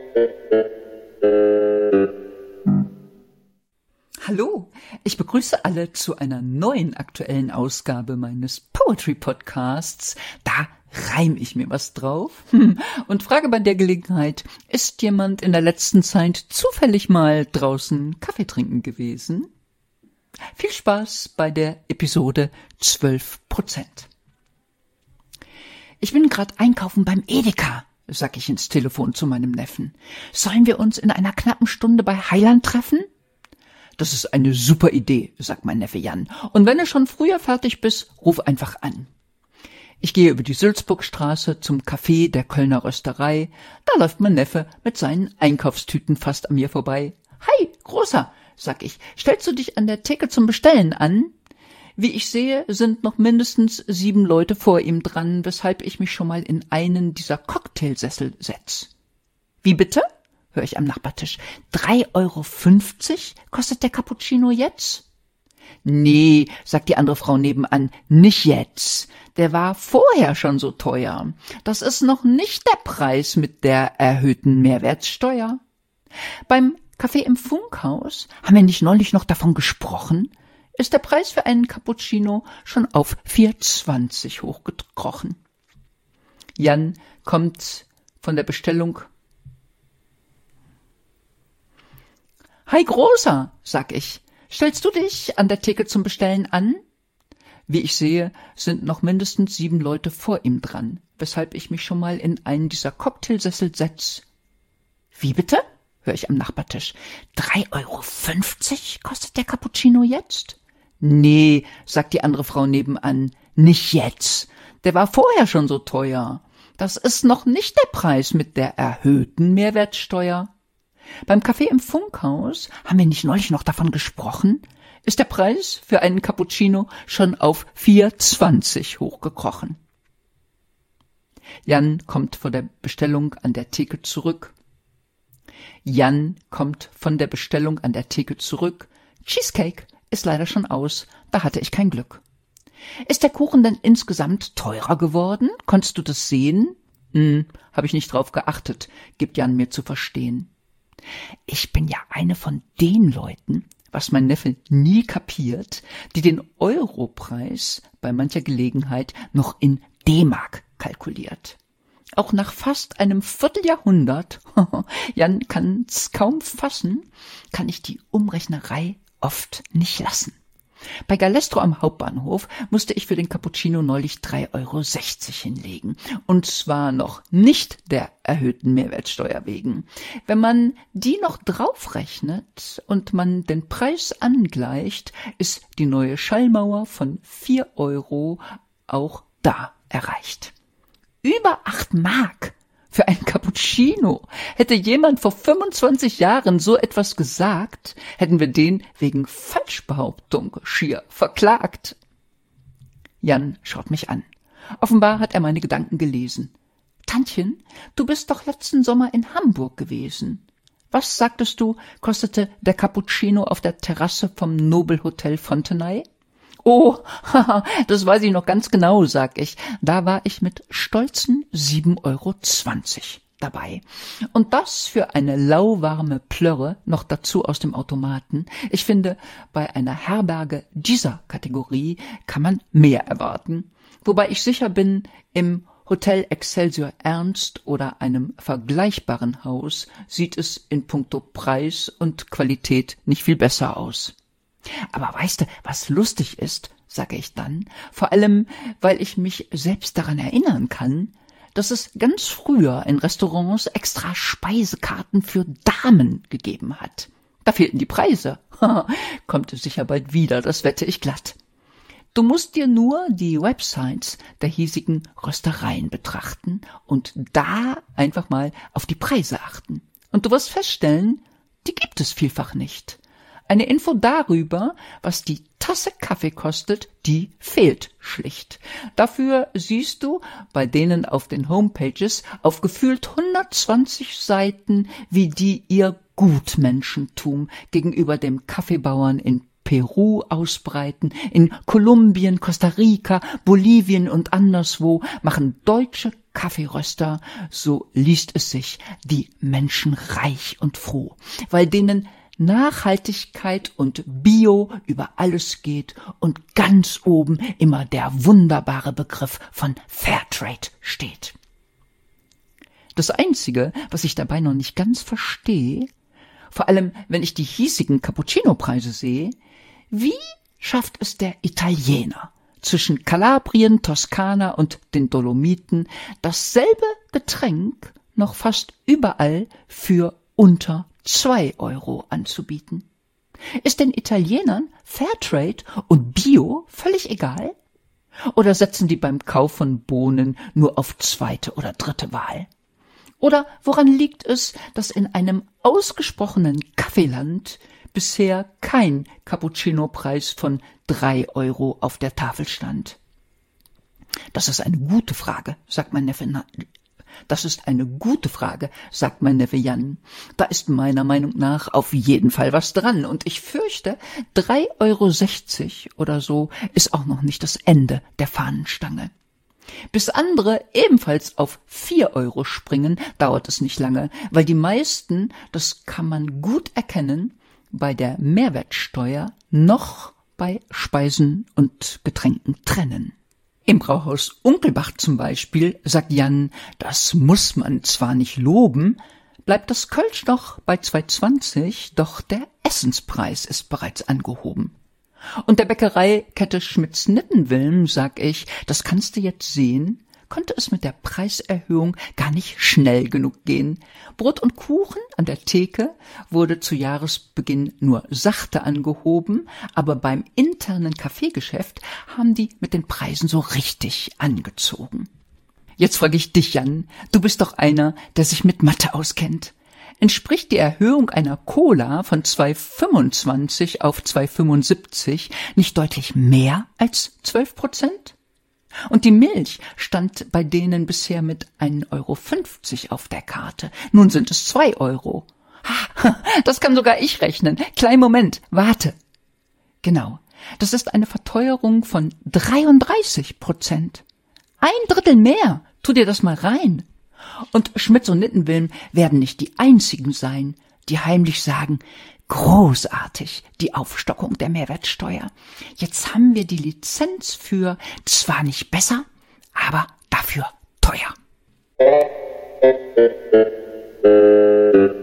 Hallo, ich begrüße alle zu einer neuen aktuellen Ausgabe meines Poetry Podcasts. Da reim ich mir was drauf und frage bei der Gelegenheit, ist jemand in der letzten Zeit zufällig mal draußen Kaffee trinken gewesen? Viel Spaß bei der Episode 12%. Ich bin gerade einkaufen beim Edeka, sag ich ins Telefon zu meinem Neffen. Sollen wir uns in einer knappen Stunde bei Heiland treffen? Das ist eine super Idee, sagt mein Neffe Jan. Und wenn du schon früher fertig bist, ruf einfach an. Ich gehe über die Sülzburgstraße zum Café der Kölner Rösterei. Da läuft mein Neffe mit seinen Einkaufstüten fast an mir vorbei. Hi, Großer, sag ich, stellst du dich an der Theke zum Bestellen an? Wie ich sehe, sind noch mindestens 7 Leute vor ihm dran, weshalb ich mich schon mal in einen dieser Cocktailsessel setz. Wie bitte? Hör ich am Nachbartisch. 3,50 € kostet der Cappuccino jetzt? Nee, sagt die andere Frau nebenan, nicht jetzt. Der war vorher schon so teuer. Das ist noch nicht der Preis mit der erhöhten Mehrwertsteuer. Beim Café im Funkhaus haben wir nicht neulich noch davon gesprochen? Ist der Preis für einen Cappuccino schon auf 4,20 € hochgekrochen. Jan kommt von der Bestellung. Hi Großer, sag ich, stellst du dich an der Theke zum Bestellen an? Wie ich sehe, sind noch mindestens 7 Leute vor ihm dran, weshalb ich mich schon mal in einen dieser Cocktailsessel setz. Wie bitte? Hör ich am Nachbartisch. 3,50 € kostet der Cappuccino jetzt? Nee, sagt die andere Frau nebenan, nicht jetzt. Der war vorher schon so teuer. Das ist noch nicht der Preis mit der erhöhten Mehrwertsteuer. Beim Café im Funkhaus haben wir nicht neulich noch davon gesprochen? Ist der Preis für einen Cappuccino schon auf 4,20 € hochgekrochen. Jan kommt von der Bestellung an der Theke zurück. Cheesecake ist leider schon aus, da hatte ich kein Glück. Ist der Kuchen denn insgesamt teurer geworden? Konntest du das sehen? Habe ich nicht drauf geachtet, gibt Jan mir zu verstehen. Ich bin ja eine von den Leuten, was mein Neffe nie kapiert, die den Europreis bei mancher Gelegenheit noch in D-Mark kalkuliert. Auch nach fast einem Vierteljahrhundert, Jan kann's kaum fassen, kann ich die Umrechnerei oft nicht lassen. Bei Galestro am Hauptbahnhof musste ich für den Cappuccino neulich 3,60 € hinlegen. Und zwar noch nicht der erhöhten Mehrwertsteuer wegen. Wenn man die noch draufrechnet und man den Preis angleicht, ist die neue Schallmauer von 4 € auch da erreicht. Über 8 Mark für ein Cappuccino. Hätte jemand vor 25 Jahren so etwas gesagt, hätten wir den wegen Falschbehauptung schier verklagt. Jan schaut mich an. Offenbar hat er meine Gedanken gelesen. Tantchen, du bist doch letzten Sommer in Hamburg gewesen. Was, sagtest du, kostete der Cappuccino auf der Terrasse vom Nobelhotel Fontenay? Oh, haha, das weiß ich noch ganz genau, sag ich. Da war ich mit stolzen 7,20 € dabei. Und das für eine lauwarme Plörre, noch dazu aus dem Automaten. Ich finde, bei einer Herberge dieser Kategorie kann man mehr erwarten. Wobei ich sicher bin, im Hotel Excelsior Ernst oder einem vergleichbaren Haus sieht es in puncto Preis und Qualität nicht viel besser aus. Aber weißt du, was lustig ist, sage ich dann, vor allem, weil ich mich selbst daran erinnern kann, dass es ganz früher in Restaurants extra Speisekarten für Damen gegeben hat. Da fehlten die Preise. Kommt es sicher bald wieder, das wette ich glatt. Du musst dir nur die Websites der hiesigen Röstereien betrachten und da einfach mal auf die Preise achten. Und du wirst feststellen, die gibt es vielfach nicht. Eine Info darüber, was die Tasse Kaffee kostet, die fehlt schlicht. Dafür siehst du bei denen auf den Homepages auf gefühlt 120 Seiten, wie die ihr Gutmenschentum gegenüber dem Kaffeebauern in Peru ausbreiten, in Kolumbien, Costa Rica, Bolivien und anderswo machen deutsche Kaffeeröster, so liest es sich, die Menschen reich und froh, weil denen Nachhaltigkeit und Bio über alles geht und ganz oben immer der wunderbare Begriff von Fairtrade steht. Das Einzige, was ich dabei noch nicht ganz verstehe, vor allem wenn ich die hiesigen Cappuccino-Preise sehe, wie schafft es der Italiener, zwischen Kalabrien, Toskana und den Dolomiten dasselbe Getränk noch fast überall für unter 2 Euro anzubieten? Ist den Italienern Fairtrade und Bio völlig egal? Oder setzen die beim Kauf von Bohnen nur auf zweite oder dritte Wahl? Oder woran liegt es, dass in einem ausgesprochenen Kaffeeland bisher kein Cappuccino-Preis von 3 Euro auf der Tafel stand? Das ist eine gute Frage, sagt mein Neffe. Das ist eine gute Frage, sagt mein Neffe Jan. Da ist meiner Meinung nach auf jeden Fall was dran. Und ich fürchte, 3,60 Euro oder so ist auch noch nicht das Ende der Fahnenstange. Bis andere ebenfalls auf 4 Euro springen, dauert es nicht lange, weil die meisten, das kann man gut erkennen, bei der Mehrwertsteuer noch bei Speisen und Getränken trennen. Im Brauhaus Unkelbach zum Beispiel, sagt Jan, das muss man zwar nicht loben, bleibt das Kölsch noch bei 2,20, doch der Essenspreis ist bereits angehoben. Und der Bäckereikette Schmitz-Nittenwilm, sag ich, das kannst du jetzt sehen, konnte es mit der Preiserhöhung gar nicht schnell genug gehen. Brot und Kuchen an der Theke wurde zu Jahresbeginn nur sachte angehoben, aber beim internen Kaffeegeschäft haben die mit den Preisen so richtig angezogen. Jetzt frage ich dich, Jan, du bist doch einer, der sich mit Mathe auskennt. Entspricht die Erhöhung einer Cola von 2,25 auf 2,75 nicht deutlich mehr als 12%? Und die Milch stand bei denen bisher mit 1,50 Euro auf der Karte. Nun sind es 2 Euro. Das kann sogar ich rechnen. Kleinen Moment, warte. Genau, das ist eine Verteuerung von 33%. 1/3 mehr, tu dir das mal rein. Und Schmitz und Nittenwilm werden nicht die einzigen sein, die heimlich sagen, großartig, die Aufstockung der Mehrwertsteuer. Jetzt haben wir die Lizenz für zwar nicht besser, aber dafür teuer.